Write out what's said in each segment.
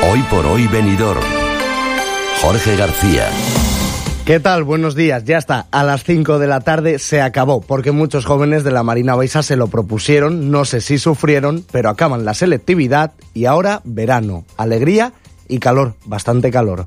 Hoy por hoy Benidorm. Jorge García. ¿Qué tal? Buenos días. Ya está, a las 5 de la tarde se acabó, porque muchos jóvenes de la Marina Baixa se lo propusieron, no sé si sufrieron, pero acaban la selectividad y ahora verano, alegría y calor, bastante calor.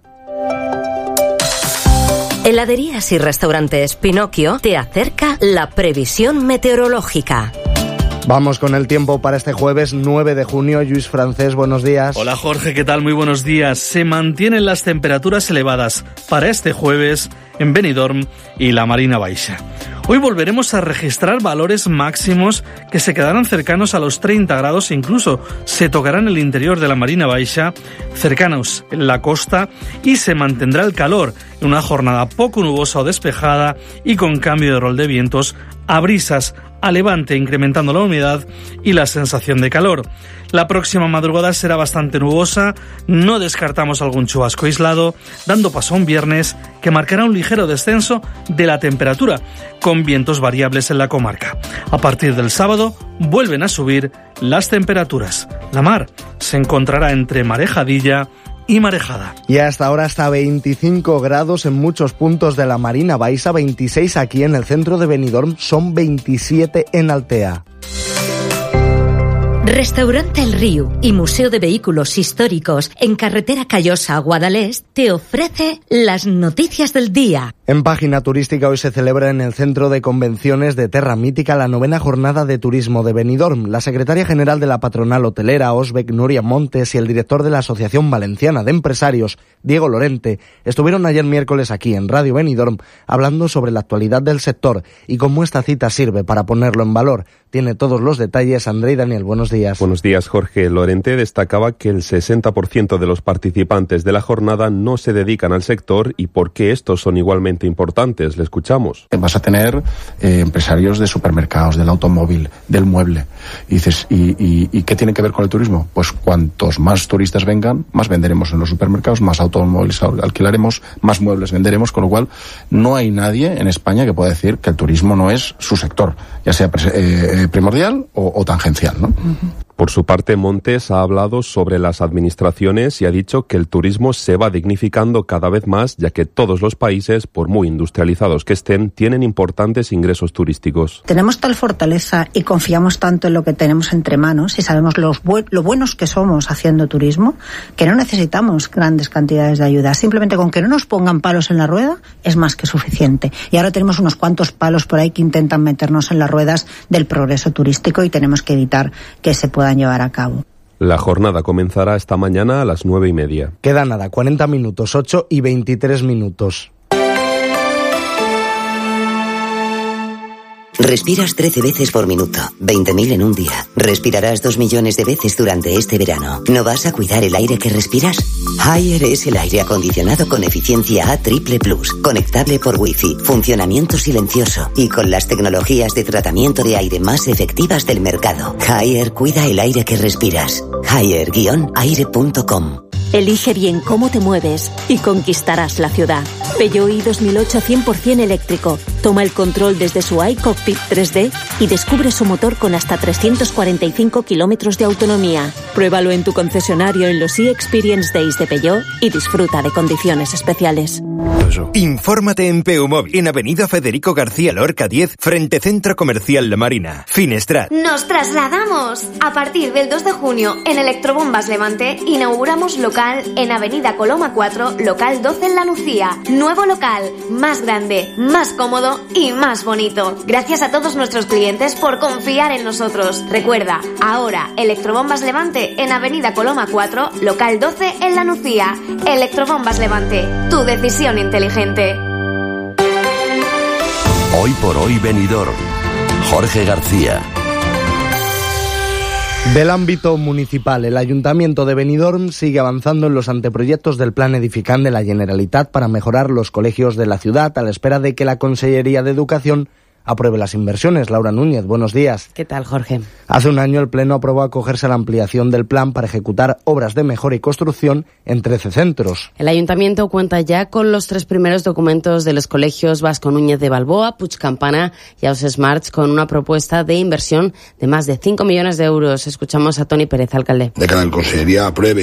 Heladerías y restaurantes Pinocchio te acerca la previsión meteorológica. Vamos con el tiempo para este jueves 9 de junio. Lluís Francés, buenos días. Hola Jorge, ¿qué tal? Muy buenos días. Se mantienen las temperaturas elevadas para este jueves en Benidorm y la Marina Baixa. Hoy volveremos a registrar valores máximos que se quedarán cercanos a los 30 grados e incluso se tocarán el interior de la Marina Baixa, cercanos en la costa, y se mantendrá el calor en una jornada poco nubosa o despejada y con cambio de rol de vientos a brisas a levante, incrementando la humedad y la sensación de calor. La próxima madrugada será bastante nubosa, no descartamos algún chubasco aislado, dando paso a un viernes que marcará un ligero descenso de la temperatura, con vientos variables en la comarca. A partir del sábado vuelven a subir las temperaturas. La mar se encontrará entre marejadilla y marejada. Y hasta ahora hasta 25 grados en muchos puntos de la Marina Baixa, 26 aquí en el centro de Benidorm, son 27 en Altea. Restaurante El Río y Museo de Vehículos Históricos en Carretera Callosa a Guadalest te ofrece las noticias del día. En página turística hoy se celebra en el Centro de Convenciones de Terra Mítica la 9ª Jornada de Turismo de Benidorm. La secretaria general de la patronal hotelera, Osbec Nuria Montes, y el director de la Asociación Valenciana de Empresarios, Diego Lorente, estuvieron ayer miércoles aquí en Radio Benidorm hablando sobre la actualidad del sector y cómo esta cita sirve para ponerlo en valor. Tiene todos los detalles André y Daniel. Buenos días. Buenos días, Jorge. Lorente destacaba que el 60% de los participantes de la jornada no se dedican al sector y por qué estos son igualmente importantes. Le escuchamos. Vas a tener empresarios de supermercados, del automóvil, del mueble. Y dices, ¿y qué tiene que ver con el turismo? Pues cuantos más turistas vengan, más venderemos en los supermercados, más automóviles alquilaremos, más muebles venderemos, con lo cual no hay nadie en España que pueda decir que el turismo no es su sector, ya sea primordial o tangencial, ¿no? Por su parte, Montes ha hablado sobre las administraciones y ha dicho que el turismo se va dignificando cada vez más, ya que todos los países, por muy industrializados que estén, tienen importantes ingresos turísticos. Tenemos tal fortaleza y confiamos tanto en lo que tenemos entre manos y sabemos lo buenos que somos haciendo turismo, que no necesitamos grandes cantidades de ayuda. Simplemente con que no nos pongan palos en la rueda es más que suficiente. Y ahora tenemos unos cuantos palos por ahí que intentan meternos en las ruedas del progreso turístico y tenemos que evitar que se puedan llevar a cabo. La jornada comenzará esta mañana a las 9:30. Queda nada, 40 minutos, 8 y 23 minutos. Respiras 13 veces por minuto, 20.000 en un día. Respirarás 2 millones de veces durante este verano. ¿No vas a cuidar el aire que respiras? Haier es el aire acondicionado con eficiencia A+++, conectable por Wi-Fi, funcionamiento silencioso y con las tecnologías de tratamiento de aire más efectivas del mercado. Haier cuida el aire que respiras. Haier-aire.com. Elige bien cómo te mueves y conquistarás la ciudad. Peugeot i 2008 100% eléctrico. Toma el control desde su iCockpit 3D y descubre su motor con hasta 345 kilómetros de autonomía. Pruébalo en tu concesionario en los e-Experience Days de Peugeot y disfruta de condiciones especiales. Infórmate en Peumóvil, en Avenida Federico García Lorca 10, frente Centro Comercial La Marina, Finestrat. ¡Nos trasladamos! A partir del 2 de junio, en Electrobombas Levante, inauguramos local en Avenida Coloma 4, local 12 en La Nucía. Nuevo local, más grande, más cómodo y más bonito. Gracias a todos nuestros clientes por confiar en nosotros. Recuerda, ahora Electrobombas Levante en Avenida Coloma 4, local 12 en La Nucía. Electrobombas Levante, tu decisión inteligente. Hoy por hoy Benidorm. Jorge García. Del ámbito municipal, el Ayuntamiento de Benidorm sigue avanzando en los anteproyectos del Plan Edificant de la Generalitat para mejorar los colegios de la ciudad, a la espera de que la Consellería de Educación apruebe las inversiones. Laura Núñez, buenos días. ¿Qué tal, Jorge? Hace un año el Pleno aprobó acogerse a la ampliación del plan para ejecutar obras de mejora y construcción en 13 centros. El Ayuntamiento cuenta ya con los 3 primeros documentos de los colegios Vasco Núñez de Balboa, Puig Campana y Aus Smarts, con una propuesta de inversión de más de 5 millones de euros. Escuchamos a Toni Pérez, alcalde. De que la Consellería apruebe